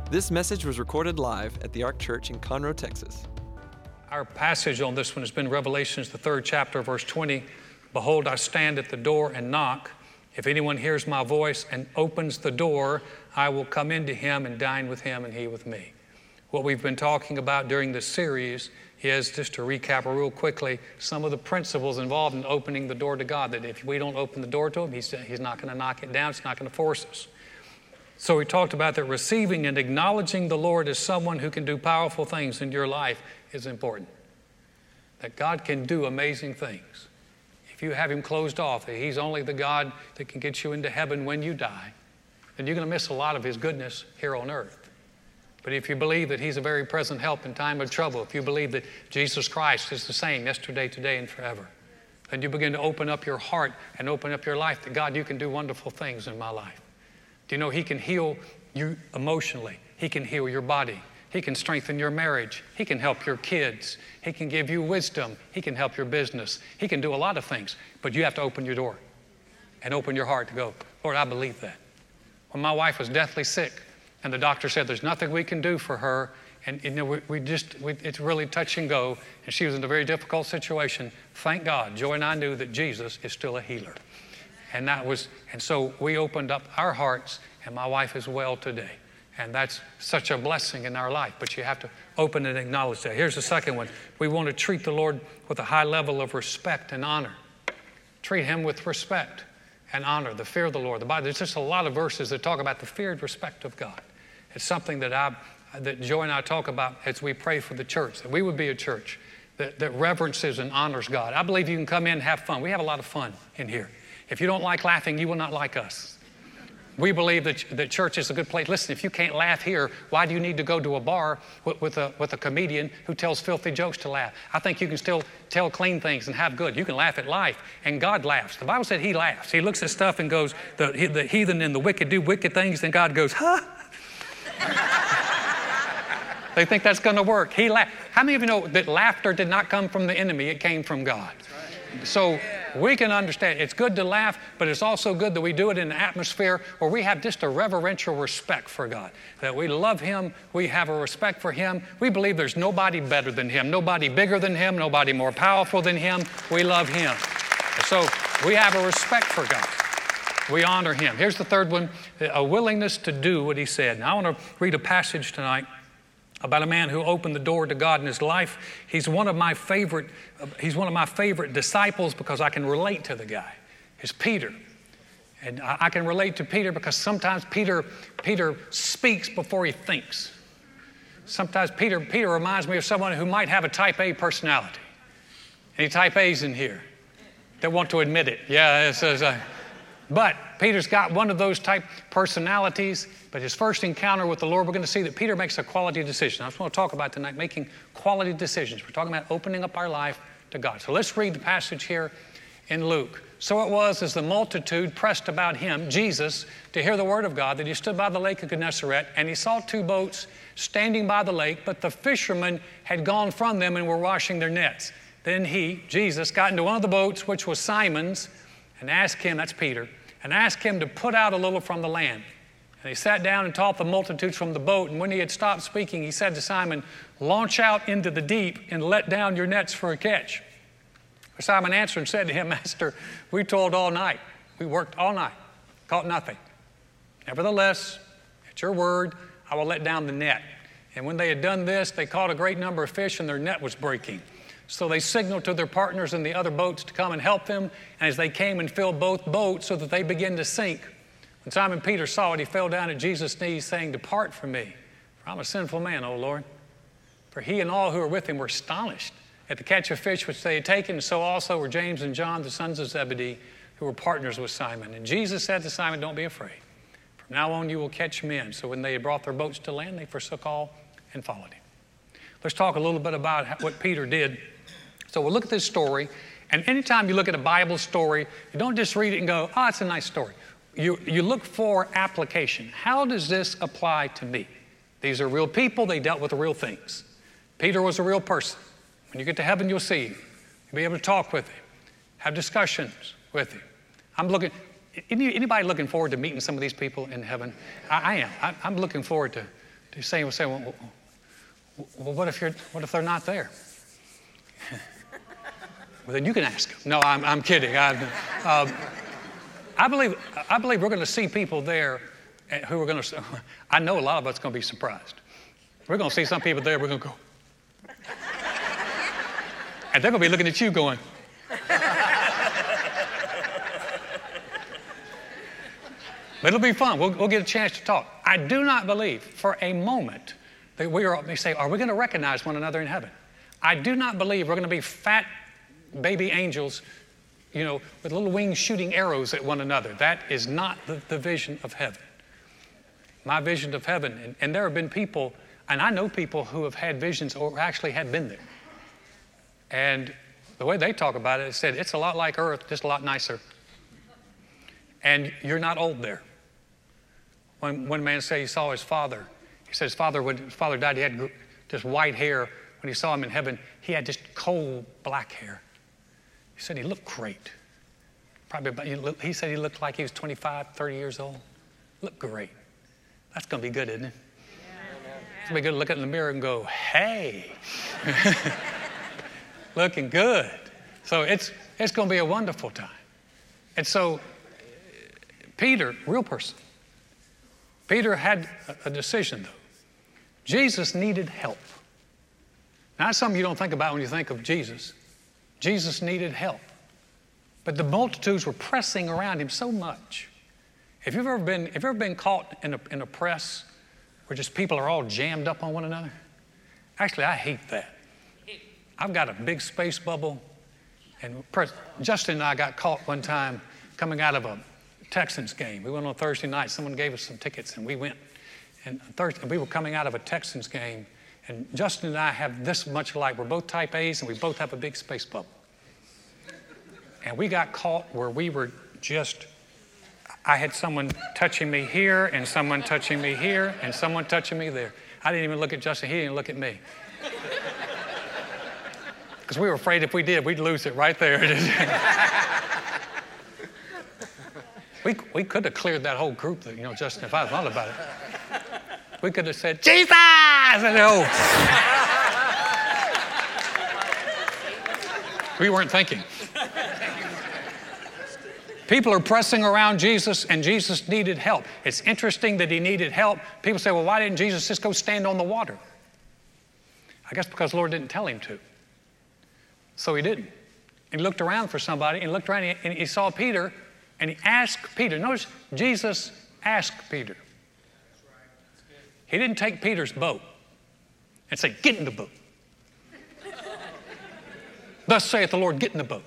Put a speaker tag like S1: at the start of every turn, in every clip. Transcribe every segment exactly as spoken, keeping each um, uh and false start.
S1: This message was recorded live at the Ark Church in Conroe, Texas.
S2: Our passage on this one has been Revelations, the third chapter, verse twenty. Behold, I stand at the door and knock. If anyone hears my voice and opens the door, I will come into him and dine with him and he with me. What we've been talking about during this series is, just to recap real quickly, some of the principles involved in opening the door to God, that if we don't open the door to him, he's, he's not going to knock it down, he's not going to force us. So we talked about that receiving and acknowledging the Lord as someone who can do powerful things in your life is important. That God can do amazing things. If you have him closed off, that he's only the God that can get you into heaven when you die, then you're going to miss a lot of his goodness here on earth. But if you believe that he's a very present help in time of trouble, if you believe that Jesus Christ is the same yesterday, today, and forever, then you begin to open up your heart and open up your life to God. You can do wonderful things in my life. Do you know he can heal you emotionally? He can heal your body. He can strengthen your marriage. He can help your kids. He can give you wisdom. He can help your business. He can do a lot of things, but you have to open your door and open your heart to go, Lord, I believe that. When my wife was deathly sick and the doctor said there's nothing we can do for her, and you know, we, we just, we, it's really touch and go, and she was in a very difficult situation, thank God, Joy and I knew that Jesus is still a healer. And that was, and so we opened up our hearts, and my wife is well today. And that's such a blessing in our life, but you have to open and acknowledge that. Here's the second one. We want to treat the Lord with a high level of respect and honor. Treat him with respect and honor, the fear of the Lord. The Bible, there's just a lot of verses that talk about the fear and respect of God. It's something that I, that Joy and I talk about as we pray for the church, that we would be a church that, that reverences and honors God. I believe you can come in and have fun. We have a lot of fun in here. If you don't like laughing, you will not like us. We believe that, that church is a good place. Listen, if you can't laugh here, why do you need to go to a bar with, with, a, with a comedian who tells filthy jokes to laugh? I think you can still tell clean things and have good. You can laugh at life, and God laughs. The Bible said he laughs. He looks at stuff and goes, the, the heathen and the wicked do wicked things, and God goes, huh? They think that's going to work. He laughed. How many of you know that laughter did not come from the enemy? It came from God. So we can understand it's good to laugh, but it's also good that we do it in an atmosphere where we have just a reverential respect for God, that we love him, we have a respect for him. We believe there's nobody better than him, nobody bigger than him, nobody more powerful than him. We love him. So we have a respect for God. We honor him. Here's the third one, a willingness to do what he said. Now I want to read a passage tonight about a man who opened the door to God in his life. He's one of my favorite, he's one of my favorite disciples because I can relate to the guy. It's Peter. And I can relate to Peter because sometimes Peter, Peter speaks before he thinks. Sometimes Peter, Peter reminds me of someone who might have a type A personality. Any type A's in here that want to admit it? Yeah, it's, it's a, but Peter's got one of those type personalities, but his first encounter with the Lord, we're going to see that Peter makes a quality decision. I just want to talk about tonight, making quality decisions. We're talking about opening up our life to God. So let's read the passage here in Luke. So it was as the multitude pressed about him, Jesus, to hear the word of God, that he stood by the lake of Gennesaret, and he saw two boats standing by the lake, but the fishermen had gone from them and were washing their nets. Then he, Jesus, got into one of the boats, which was Simon's, and asked him, that's Peter, and asked him to put out a little from the land. And he sat down and taught the multitudes from the boat. And when he had stopped speaking, he said to Simon, launch out into the deep and let down your nets for a catch. Simon answered and said to him, Master, we toiled all night. We worked all night, caught nothing. Nevertheless, at your word, I will let down the net. And when they had done this, they caught a great number of fish, and their net was breaking. So they signaled to their partners in the other boats to come and help them. And as they came and filled both boats so that they began to sink, when Simon Peter saw it, he fell down at Jesus' knees, saying, depart from me, for I'm a sinful man, O Lord. For he and all who were with him were astonished at the catch of fish which they had taken. And so also were James and John, the sons of Zebedee, who were partners with Simon. And Jesus said to Simon, don't be afraid. From now on you will catch men. So when they had brought their boats to land, they forsook all and followed him. Let's talk a little bit about what Peter did. So we'll look at this story, and anytime you look at a Bible story, you don't just read it and go, oh, it's a nice story. You, you look for application. How does this apply to me? These are real people. They dealt with real things. Peter was a real person. When you get to heaven, you'll see him. You'll be able to talk with him, have discussions with him. I'm looking, any, anybody looking forward to meeting some of these people in heaven? I, I am. I, I'm looking forward to You say, say well, well, what if you're, what if they're not there? Well, then you can ask them. No, I'm, I'm kidding. I, uh, I believe, I believe we're going to see people there who are going to. I know a lot of us are going to be surprised. We're going to see some people there. We're going to go, and they're going to be looking at you, going. But it'll be fun. We'll, we'll get a chance to talk. I do not believe for a moment that we are. They say, are we going to recognize one another in heaven? I do not believe we're going to be fat baby angels, you know, with little wings shooting arrows at one another. That is not the, the vision of heaven. My vision of heaven, and, and there have been people, and I know people who have had visions or actually had been there. And the way they talk about it, it said, it's a lot like Earth, just a lot nicer. And you're not old there. When one man said he saw his father, he said his father, when his father died, he had just white hair. When he saw him in heaven, he had just coal black hair. He said he looked great. Probably about, he said he looked like he was twenty-five, thirty years old. Looked great. That's going to be good, isn't it? Yeah. It's going to be good to look in the mirror and go, hey. Looking good. So it's, it's going to be a wonderful time. And so Peter, real person. Peter had a decision, though. Jesus needed help. Now, that's something you don't think about when you think of Jesus. Jesus needed help. But the multitudes were pressing around him so much. If you've ever been, if you've ever been caught in a, in a press where just people are all jammed up on one another? Actually, I hate that. I've got a big space bubble. And Justin and I got caught one time coming out of a Texans game. We went on Thursday night. Someone gave us some tickets, and we went. And Thursday, we were coming out of a Texans game. And Justin and I have this much alike. We're both type A's, and we both have a big space bubble. And we got caught where we were just, I had someone touching me here, and someone touching me here, and someone touching me there. I didn't even look at Justin. He didn't look at me. Because we were afraid if we did, we'd lose it right there. we, we could have cleared that whole group, you know, Justin, if I thought about it. We could have said, Jesus! And oh. We weren't thinking. People are pressing around Jesus, and Jesus needed help. It's interesting that he needed help. People say, well, why didn't Jesus just go stand on the water? I guess because the Lord didn't tell him to. So he didn't. And he looked around for somebody, and he looked around, and he, and he saw Peter, and he asked Peter. Notice, Jesus asked Peter. He didn't take Peter's boat and say, get in the boat. Thus saith the Lord, get in the boat.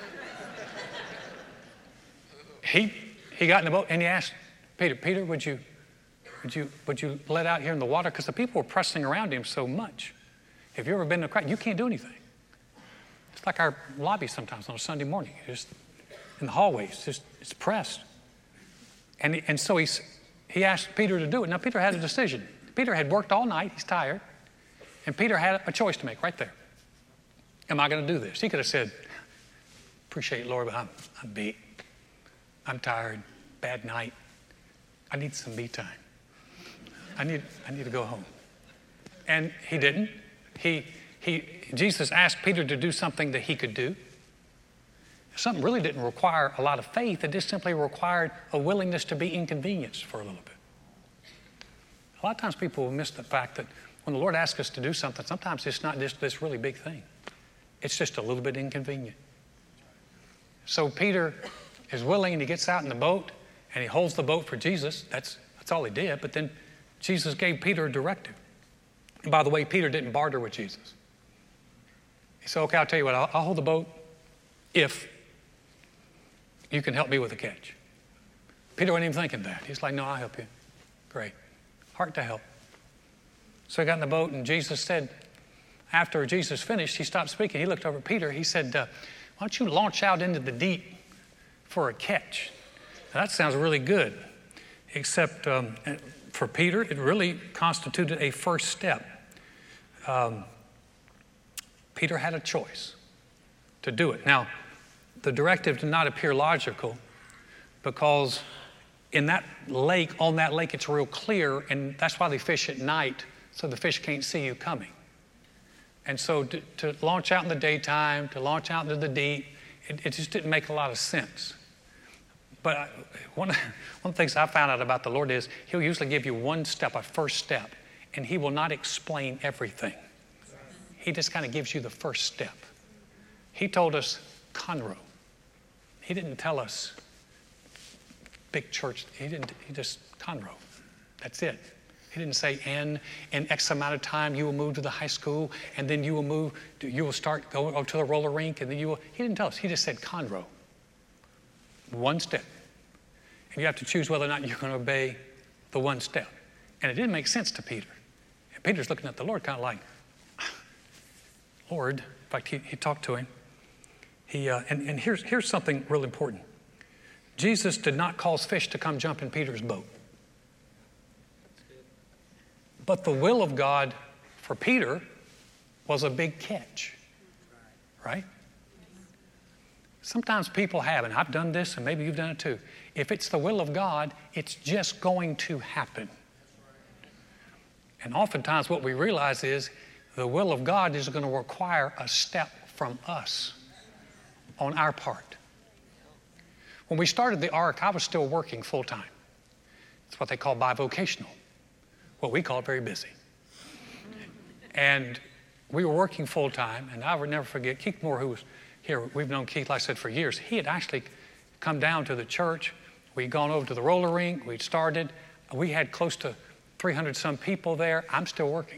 S2: He, he got in the boat and he asked Peter, Peter, would you, would you, would you let out here in the water? Because the people were pressing around him so much. If you've ever been in a crowd, you can't do anything. It's like our lobby sometimes on a Sunday morning. You're just in the hallways, just it's pressed. And, and so he's, he asked Peter to do it. Now, Peter had a decision. Peter had worked all night. He's tired. And Peter had a choice to make right there. Am I going to do this? He could have said, appreciate it, Lord, but I'm, I'm beat. I'm tired. Bad night. I need some me time. I need, I need to go home. And he didn't. He, he, Jesus asked Peter to do something that he could do. Something really didn't require a lot of faith. It just simply required a willingness to be inconvenienced for a little bit. A lot of times people will miss the fact that when the Lord asks us to do something, sometimes it's not just this really big thing. It's just a little bit inconvenient. So Peter is willing, and he gets out in the boat, and he holds the boat for Jesus. That's, that's all he did. But then Jesus gave Peter a directive. And by the way, Peter didn't barter with Jesus. He said, okay, I'll tell you what, I'll, I'll hold the boat if you can help me with the catch. Peter wasn't even thinking that. He's like, no, I'll help you. Great. Heart to help. So he got in the boat, and Jesus said, after Jesus finished, he stopped speaking. He looked over at Peter. He said, uh, why don't you launch out into the deep for a catch? Now, that sounds really good, except um, for Peter, it really constituted a first step. Um, Peter had a choice to do it. Now, the directive did not appear logical because in that lake, on that lake, it's real clear, and that's why they fish at night, so the fish can't see you coming. And so to, to launch out in the daytime, to launch out into the deep, it, it just didn't make a lot of sense. But I, one, one of the things I found out about the Lord is He'll usually give you one step, a first step, and He will not explain everything. He just kind of gives you the first step. He told us Conroe. He didn't tell us big church. He didn't. He just Conroe. That's it. He didn't say, and in X amount of time you will move to the high school, and then you will move. To, you will start going to the roller rink, and then you will. He didn't tell us. He just said Conroe. One step, and you have to choose whether or not you're going to obey the one step. And it didn't make sense to Peter. And Peter's looking at the Lord, kind of like, Lord. In fact, he, he talked to him. He uh, and, and here's here's something real important. Jesus did not cause fish to come jump in Peter's boat. But the will of God for Peter was a big catch, right? Sometimes people have, and I've done this, and maybe you've done it too. If it's the will of God, it's just going to happen. And oftentimes what we realize is the will of God is going to require a step from us on our part. When we started the Ark, I was still working full-time. It's what they call bivocational. What we call very busy. And we were working full-time, and I would never forget Keith Moore, who was here. We've known Keith, like I said, for years. He had actually come down to the church. We'd gone over to the roller rink. We'd started. We had close to three hundred some people there. I'm still working.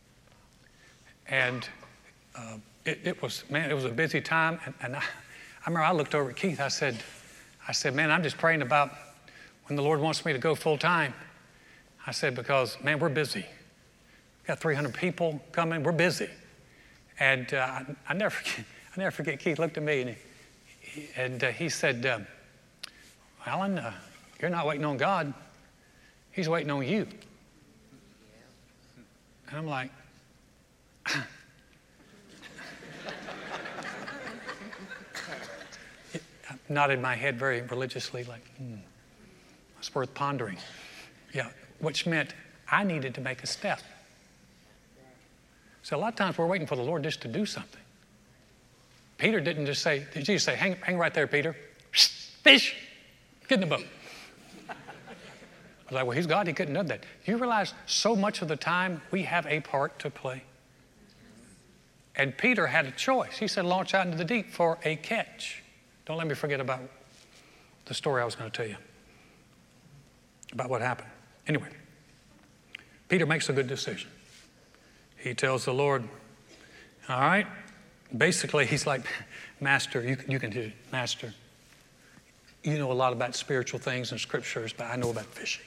S2: And uh, it, it was, man, it was a busy time. And, and I, I remember I looked over at Keith. I said, I said, man, I'm just praying about when the Lord wants me to go full time. I said, because, man, we're busy. We've got three hundred people coming. We're busy. And uh, I, I, never forget, I never forget, Keith looked at me and he, and, uh, he said, uh, Alan, uh, you're not waiting on God. He's waiting on you. And I'm like, I nodded my head very religiously, like, hmm, it's worth pondering. Yeah, which meant I needed to make a step. So a lot of times we're waiting for the Lord just to do something. Peter didn't just say, did Jesus say, hang, hang right there, Peter. Fish, get in the boat. I was like, well, he's God, he couldn't have done that. You realize so much of the time we have a part to play. And Peter had a choice. He said, launch out into the deep for a catch. Don't let me forget about the story I was going to tell you about what happened. Anyway, Peter makes a good decision. He tells the Lord, all right, basically he's like, Master, you, you can do it. Master, you know a lot about spiritual things and scriptures, but I know about fishing.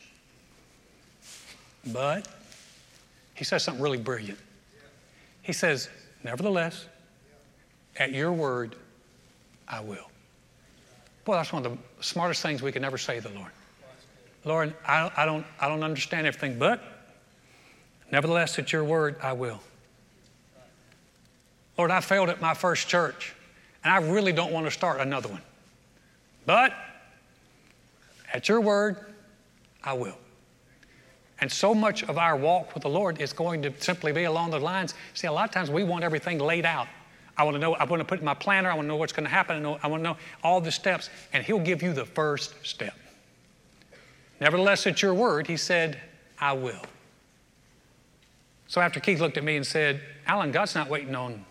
S2: But he says something really brilliant. He says, nevertheless, at your word, I will. Boy, that's one of the smartest things we can ever say to the Lord. Lord, I, I, don't, I don't understand everything, but nevertheless, at your word, I will. Lord, I failed at my first church, and I really don't want to start another one. But at your word, I will. And so much of our walk with the Lord is going to simply be along the lines. See, a lot of times we want everything laid out. I want to know, I want to put it in my planner. I want to know what's going to happen. I, know, I want to know all the steps. And he'll give you the first step. Nevertheless, at your word, he said, I will. So after Keith looked at me and said, Alan, God's not waiting on,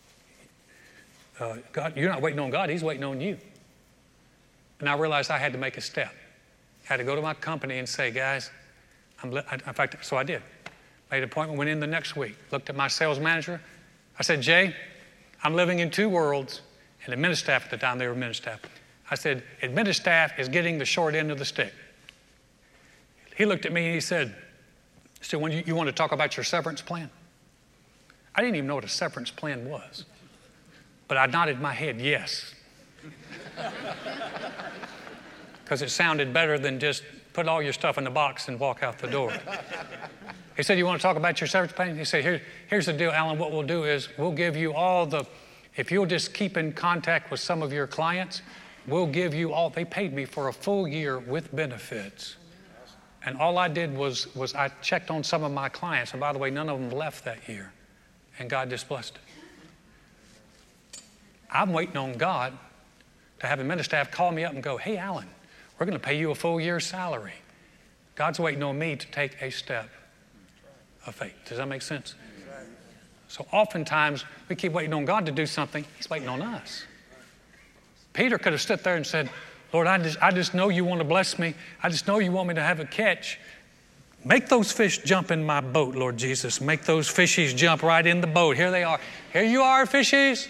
S2: uh, God, you're not waiting on God, he's waiting on you. And I realized I had to make a step. I had to go to my company and say, guys, I'm li- I, in fact, so I did. Made an appointment, went in the next week, looked at my sales manager. I said, Jay, I'm living in two worlds. And admin staff at the time, they were admin staff. I said, admin staff is getting the short end of the stick. He looked at me and he said, so when you, you want to talk about your severance plan? I didn't even know what a severance plan was. But I nodded my head, yes. Because it sounded better than just put all your stuff in the box and walk out the door. He said, you want to talk about your severance plan? He said, Here, here's the deal, Alan. What we'll do is we'll give you all the, if you'll just keep in contact with some of your clients, we'll give you all. They paid me for a full year with benefits. And all I did was, was I checked on some of my clients. And by the way, none of them left that year. And God just blessed it. I'm waiting on God to have a minister staff call me up and go, hey, Alan, we're going to pay you a full year's salary. God's waiting on me to take a step of faith. Does that make sense? So oftentimes we keep waiting on God to do something. He's waiting on us. Peter could have stood there and said, Lord, I just, I just know you want to bless me. I just know you want me to have a catch. Make those fish jump in my boat, Lord Jesus. Make those fishies jump right in the boat. Here they are. Here you are, fishies.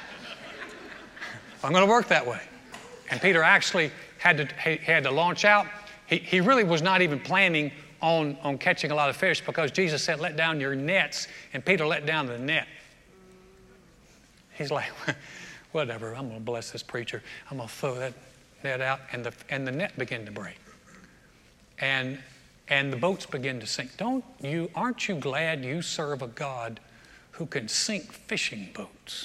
S2: I'm going to work that way. And Peter actually had to, he had to launch out. He, he really was not even planning on, on catching a lot of fish because Jesus said, let down your nets. And Peter let down the net. He's like, whatever, I'm going to bless this preacher. I'm going to throw that net out. And the, and the net began to break. And, and the boats begin to sink. Don't you, aren't you glad you serve a God who can sink fishing boats?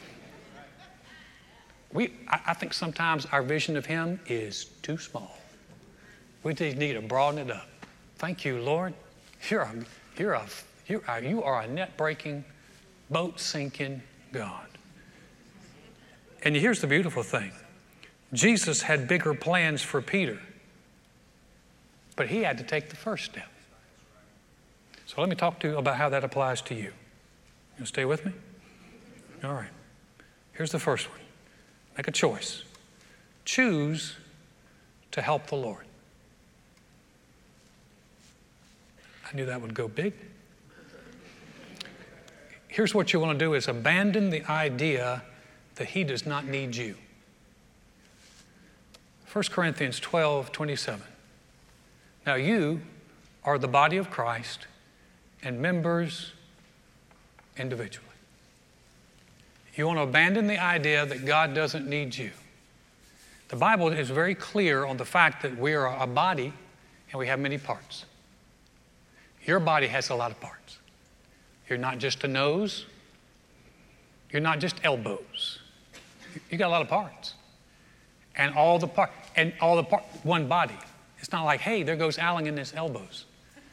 S2: We, I, I think sometimes our vision of Him is too small. We just need to broaden it up. Thank you, Lord. You're a, you're a, you are, you are a net-breaking, boat-sinking God. And here's the beautiful thing. Jesus had bigger plans for Peter, but he had to take the first step. So let me talk to you about how that applies to you. You stay with me? All right. Here's the first one. Make a choice. Choose to help the Lord. I knew that would go big. Here's what you want to do is abandon the idea that He does not need you. First Corinthians twelve twenty-seven. Now you are the body of Christ and members individually. You want to abandon the idea that God doesn't need you. The Bible is very clear on the fact that we are a body and we have many parts. Your body has a lot of parts. You're not just a nose. You're not just elbows. You got a lot of parts. And all the part, and all the part, one body. It's not like, hey, there goes Alan in his elbows.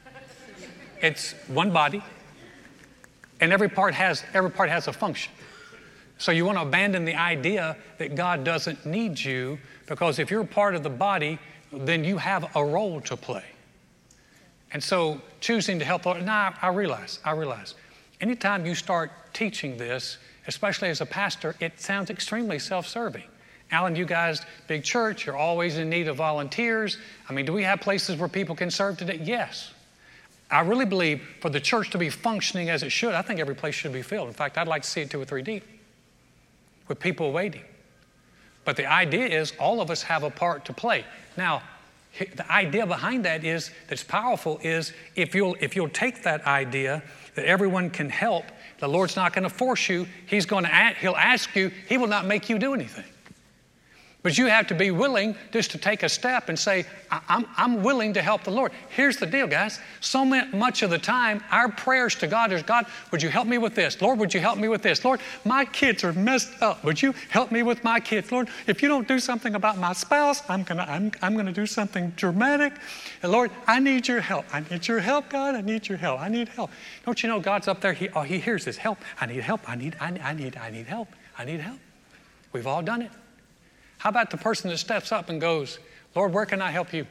S2: It's one body, and every part has every part has a function. So you want to abandon the idea that God doesn't need you, because if you're part of the body, then you have a role to play. And so choosing to help, now I realize, I realize, anytime you start teaching this, especially as a pastor, it sounds extremely self-serving. Alan, you guys, big church, you're always in need of volunteers. I mean, do we have places where people can serve today? Yes. I really believe for the church to be functioning as it should, I think every place should be filled. In fact, I'd like to see it two or three deep with people waiting. But the idea is all of us have a part to play. Now, the idea behind that is, that's powerful, is if you'll, if you'll take that idea that everyone can help, the Lord's not going to force you. He's going to, He'll ask you. He will not make you do anything. But you have to be willing just to take a step and say, I'm, I'm willing to help the Lord. Here's the deal, guys. So much of the time, our prayers to God is, God, would you help me with this? Lord, would you help me with this? Lord, my kids are messed up. Would you help me with my kids? Lord, if you don't do something about my spouse, I'm gonna, I'm, I'm gonna do something dramatic. And Lord, I need your help. I need your help, God. I need your help. I need help. Don't you know God's up there? He, oh, he hears this. Help. I need help. I need, I, I need, I need help. I need help. We've all done it. How about the person that steps up and goes, Lord, where can I help you?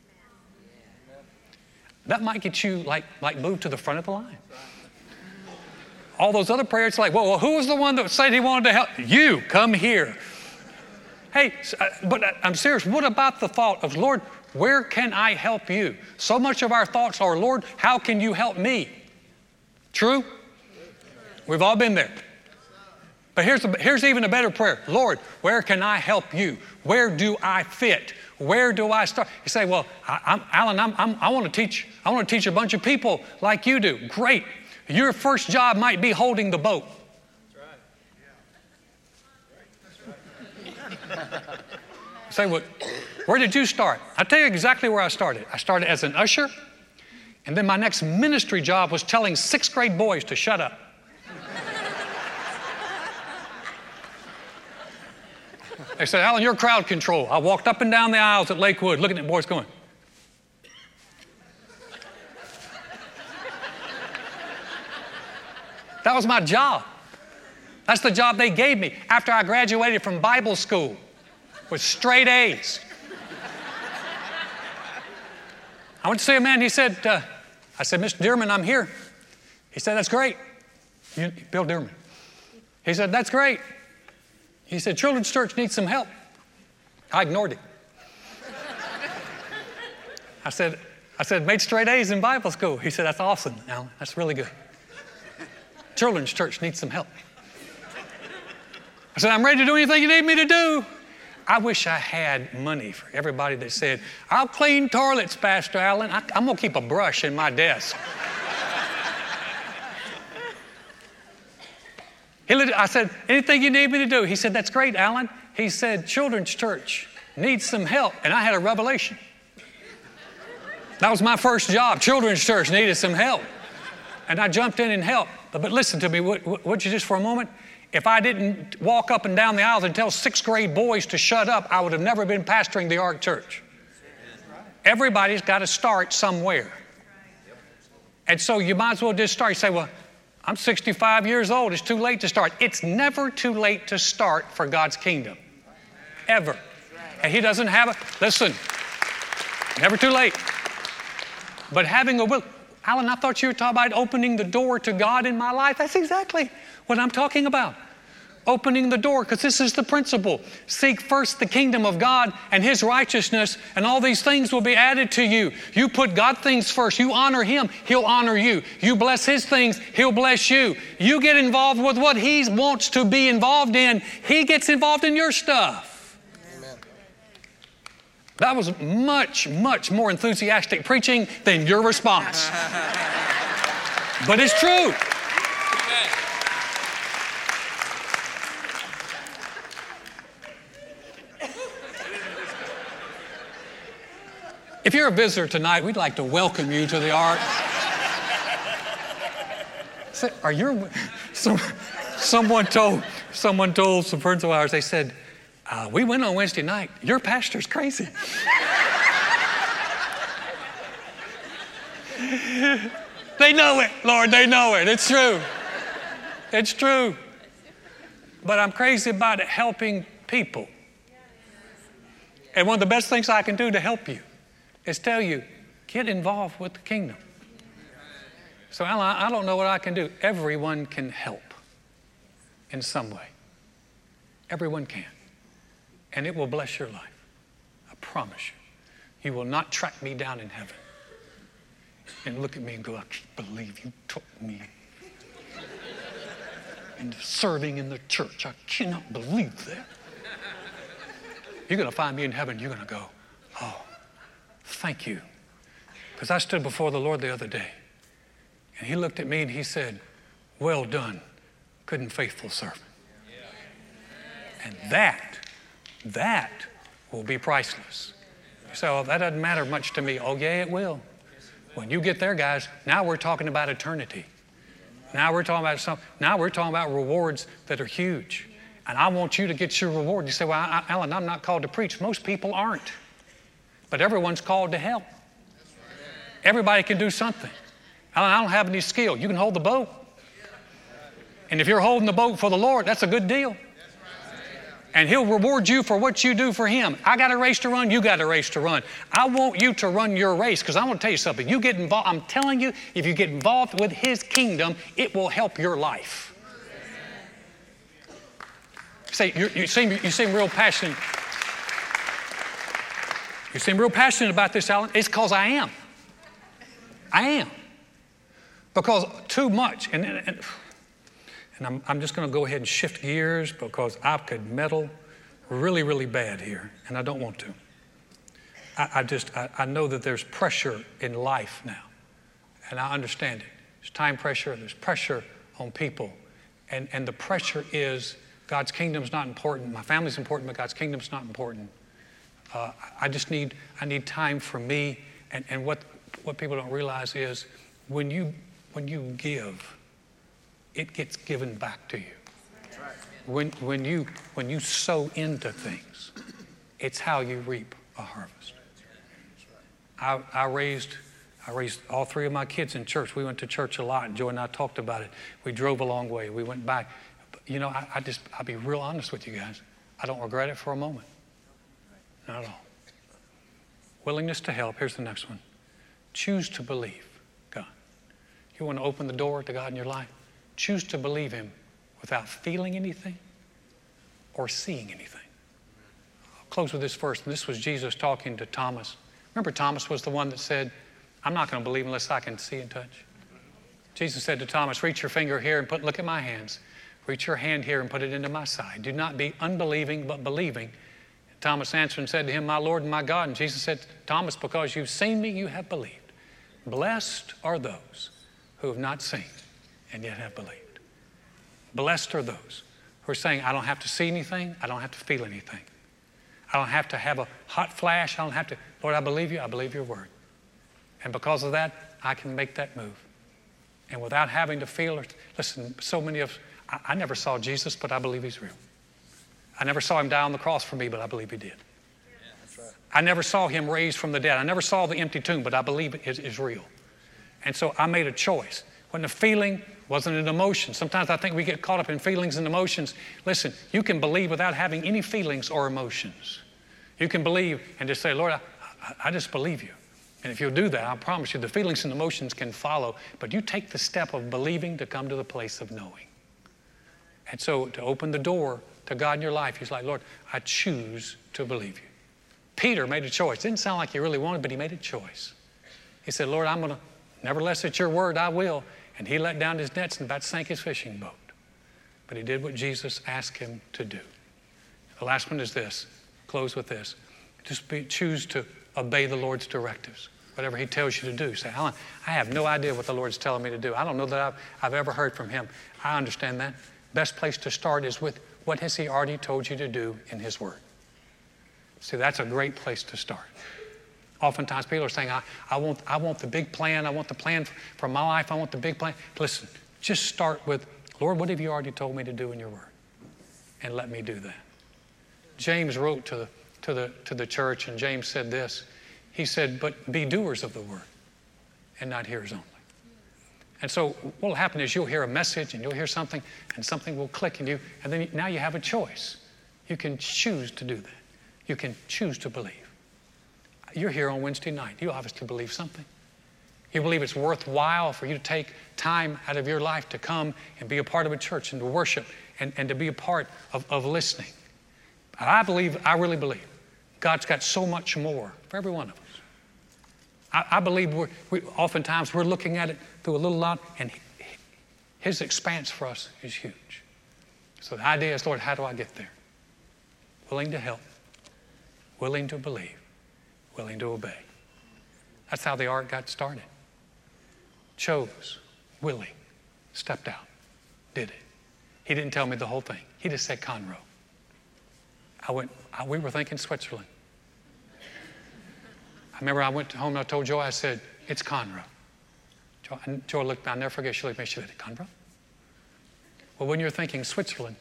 S2: That might get you like, like moved to the front of the line. All those other prayers, like, well, well, who was the one that said he wanted to help? You, come here. Hey, but I'm serious. What about the thought of, Lord, where can I help you? So much of our thoughts are, Lord, how can you help me? True? We've all been there. But here's, a, here's even a better prayer. Lord, where can I help you? Where do I fit? Where do I start? You say, well, I, I'm, Alan, I'm, I'm, I want to teach. I want to teach a bunch of people like you do. Great. Your first job might be holding the boat. That's right. Say, what? Where did you start? I'll tell you exactly where I started. I started as an usher, and then my next ministry job was telling sixth grade boys to shut up. They said, Alan, you're crowd control. I walked up and down the aisles at Lakewood looking at boys going. That was my job. That's the job they gave me after I graduated from Bible school with straight A's. I went to see a man. He said, uh, I said, Mister Dearman, I'm here. He said, that's great. You, Bill Dearman. He said, that's great. He said, Children's Church needs some help. I ignored him. I said, I said, made straight A's in Bible school. He said, that's awesome, Alan. That's really good. Children's Church needs some help. I said, I'm ready to do anything you need me to do. I wish I had money for everybody that said, I'll clean toilets, Pastor Allen. I, I'm going to keep a brush in my desk. He lit, I said, anything you need me to do? He said, that's great, Alan. He said, Children's Church needs some help. And I had a revelation. That was my first job. Children's Church needed some help. And I jumped in and helped. But, but listen to me, would, would you just for a moment? If I didn't walk up and down the aisles and tell sixth grade boys to shut up, I would have never been pastoring the Ark Church. Everybody's got to start somewhere. And so you might as well just start. You say, well, I'm sixty-five years old. It's too late to start. It's never too late to start for God's kingdom. Ever. And He doesn't have a, listen, never too late. But having a will. Alan, I thought you were talking about opening the door to God in my life. That's exactly what I'm talking about. Opening the door, because this is the principle. Seek first the kingdom of God and His righteousness, and all these things will be added to you. You put God things first. You honor Him, He'll honor you. You bless His things, He'll bless you. You get involved with what He wants to be involved in. He gets involved in your stuff. That was much, much more enthusiastic preaching than your response. But it's true. If you're a visitor tonight, we'd like to welcome you to the Ark. So, are you? Some, someone told someone told some friends of ours. They said, Uh, we went on Wednesday night. Your pastor's crazy. They know it, Lord. They know it. It's true. It's true. But I'm crazy about it helping people. And one of the best things I can do to help you is tell you, get involved with the kingdom. So, Alan, I don't know what I can do. Everyone can help in some way. Everyone can. And it will bless your life. I promise you. You will not track me down in heaven and look at me and go, I can't believe you took me into serving in the church. I cannot believe that. You're going to find me in heaven. You're going to go, oh, thank you. Because I stood before the Lord the other day, and He looked at me and He said, well done, good and faithful servant. And that That will be priceless. So that doesn't matter much to me. Oh, yeah, it will. When you get there, guys, now we're talking about eternity. Now we're talking about some. Now we're talking about rewards that are huge. And I want you to get your reward. You say, well, I, Alan, I'm not called to preach. Most people aren't. But everyone's called to help. Everybody can do something. Alan, I don't have any skill. You can hold the boat. And if you're holding the boat for the Lord, that's a good deal. And He'll reward you for what you do for Him. I got a race to run, you got a race to run. I want you to run your race, because I want to tell you something. You get involved, I'm telling you, if you get involved with His kingdom, it will help your life. Say, you, you, seem, you seem real passionate. You seem real passionate about this, Alan. It's because I am. I am. Because too much, and, and, and And I'm, I'm just going to go ahead and shift gears because I could meddle really, really bad here, and I don't want to. I, I just, I, I know that there's pressure in life now, and I understand it. There's time pressure, there's pressure on people, and, and the pressure is God's kingdom's not important. My family's important, but God's kingdom's not important. Uh, I just need, I need time for me, and, and what, what people don't realize is when you, when you give, it gets given back to you. when, when, you, when you sow into things, it's how you reap a harvest. I, I raised I raised all three of my kids in church. We went to church a lot. Joy and I talked about it. We drove a long way. We went back. You know, I, I just, I'll be real honest with you guys. I don't regret it for a moment. Not at all. Willingness to help. Here's the next one. Choose to believe God. You want to open the door to God in your life? Choose to believe Him without feeling anything or seeing anything. I'll close with this verse. And this was Jesus talking to Thomas. Remember, Thomas was the one that said, I'm not going to believe unless I can see and touch. Jesus said to Thomas, reach your finger here and put, look at my hands. Reach your hand here and put it into my side. Do not be unbelieving, but believing. Thomas answered and said to him, my Lord and my God. And Jesus said, Thomas, because you've seen me, you have believed. Blessed are those who have not seen and yet have believed. Blessed are those who are saying, I don't have to see anything. I don't have to feel anything. I don't have to have a hot flash. I don't have to, Lord, I believe you. I believe your word. And because of that, I can make that move. And without having to feel or, listen, so many of, I, I never saw Jesus, but I believe He's real. I never saw Him die on the cross for me, but I believe He did. Yeah, that's right. I never saw Him raised from the dead. I never saw the empty tomb, but I believe it is, is real. And so I made a choice. Wasn't a feeling, wasn't an emotion. Sometimes I think we get caught up in feelings and emotions. Listen, you can believe without having any feelings or emotions. You can believe and just say, Lord, I, I, I just believe you. And if you'll do that, I promise you, the feelings and emotions can follow. But you take the step of believing to come to the place of knowing. And so to open the door to God in your life, He's like, Lord, I choose to believe you. Peter made a choice. Didn't sound like he really wanted, but he made a choice. He said, Lord, I'm going to, nevertheless at your word, I will. And he let down his nets and about sank his fishing boat. But he did what Jesus asked him to do. The last one is this. Close with this. Just be, choose to obey the Lord's directives. Whatever He tells you to do. Say, Alan, I have no idea what the Lord's telling me to do. I don't know that I've, I've ever heard from Him. I understand that. Best place to start is with what has He already told you to do in His Word. See, that's a great place to start. Oftentimes people are saying, I, I, want, I want the big plan. I want the plan for, for my life. I want the big plan. Listen, just start with, Lord, what have you already told me to do in your Word? And let me do that. James wrote to the to the to the church, and James said this. He said, but be doers of the word and not hearers only. And so what will happen is you'll hear a message and you'll hear something and something will click in you, and then now you have a choice. You can choose to do that. You can choose to believe. You're here on Wednesday night. You obviously believe something. You believe it's worthwhile for you to take time out of your life to come and be a part of a church and to worship and, and to be a part of, of listening. I believe, I really believe, God's got so much more for every one of us. I, I believe we're, we, oftentimes we're looking at it through a little lot, and His expanse for us is huge. So the idea is, Lord, how do I get there? Willing to help, willing to believe, willing to obey. That's how the ark got started. Chose, willing, stepped out, did it. He didn't tell me the whole thing. He just said Conroe. I went, I, we were thinking Switzerland. I remember I went home and I told Joy, I said, it's Conroe. Joy, and Joy looked, I'll never forget, she looked at me, she said, Conroe? Well, when you're thinking Switzerland,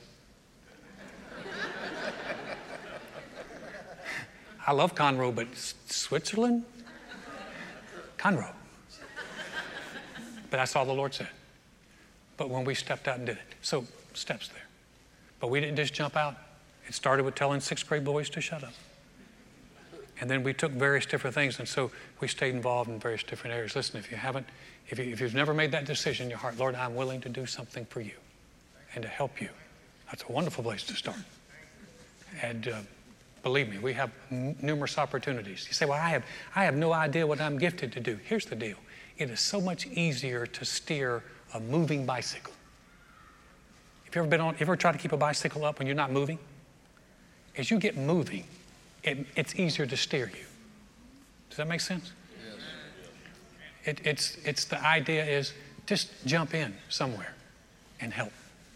S2: I love Conroe, but Switzerland? Conroe. But that's all the Lord said. But when we stepped out and did it. So, steps there. But we didn't just jump out. It started with telling sixth grade boys to shut up. And then we took various different things, and so we stayed involved in various different areas. Listen, if you haven't, if, you, if you've never made that decision in your heart, Lord, I'm willing to do something for you and to help you. That's a wonderful place to start. And uh, believe me, we have n- numerous opportunities. You say, well, I have, I have no idea what I'm gifted to do. Here's the deal. It is so much easier to steer a moving bicycle. Have you ever been on, you ever tried to keep a bicycle up when you're not moving? As you get moving, it, it's easier to steer you. Does that make sense? Yes. It, it's, it's the idea is just jump in somewhere and help.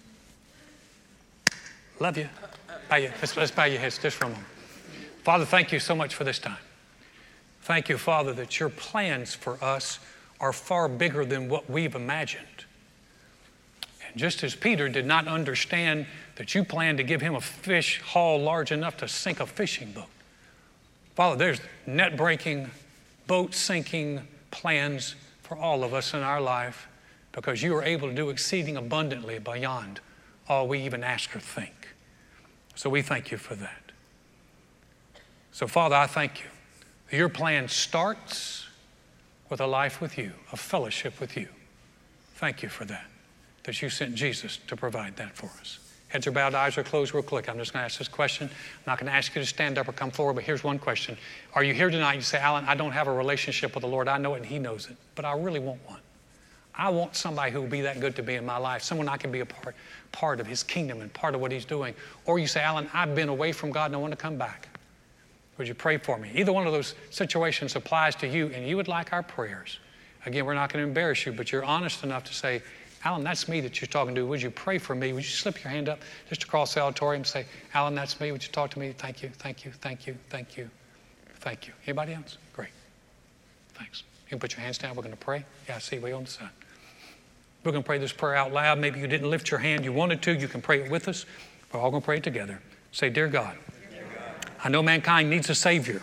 S2: Love you. Bow you. Let's, let's bow your heads just for a moment. Father, thank you so much for this time. Thank you, Father, that your plans for us are far bigger than what we've imagined. And just as Peter did not understand that you planned to give him a fish haul large enough to sink a fishing boat. Father, there's net-breaking, boat-sinking plans for all of us in our life because you are able to do exceeding abundantly beyond all we even ask or think. So we thank you for that. So Father, I thank you that your plan starts with a life with you, a fellowship with you. Thank you for that, that you sent Jesus to provide that for us. Heads are bowed, eyes are closed real quick. I'm just going to ask this question. I'm not going to ask you to stand up or come forward, but here's one question. Are you here tonight? You say, Alan, I don't have a relationship with the Lord. I know it and he knows it, but I really want one. I want somebody who will be that good to be in my life, someone I can be a part, part of his kingdom and part of what he's doing. Or you say, Alan, I've been away from God and I want to come back. Would you pray for me? Either one of those situations applies to you and you would like our prayers. Again, we're not going to embarrass you, but you're honest enough to say, Alan, that's me that you're talking to. Would you pray for me? Would you slip your hand up just across the auditorium and say, Alan, that's me. Would you talk to me? Thank you, thank you, thank you, thank you, thank you. Anybody else? Great. Thanks. You can put your hands down. We're going to pray. Yeah, I see way on the side. We're going to pray this prayer out loud. Maybe you didn't lift your hand. You wanted to. You can pray it with us. We're all going to pray it together. Say, Dear God, Dear God, I know mankind needs a Savior.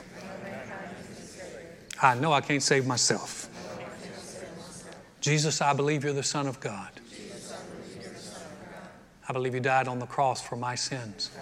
S2: I know I can't save myself. Jesus, I believe you're the Son of God. I believe you died on the cross for my sins.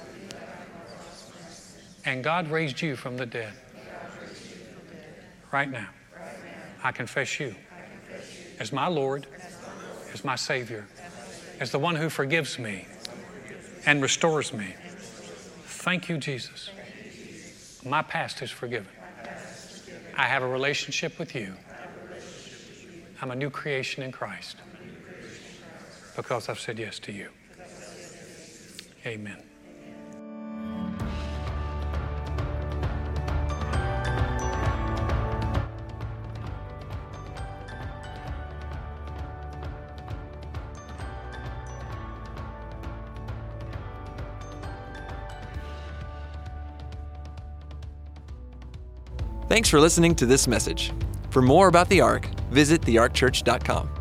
S2: And God raised you from the dead. Right now, I confess you as my Lord, as my Savior, as the one who forgives me and restores me. Thank you, Jesus. My past is forgiven. I have a relationship with you. I'm a new creation in Christ because I've said yes to you. Amen.
S1: Thanks for listening to this message. For more about the Ark, visit the ark church dot com.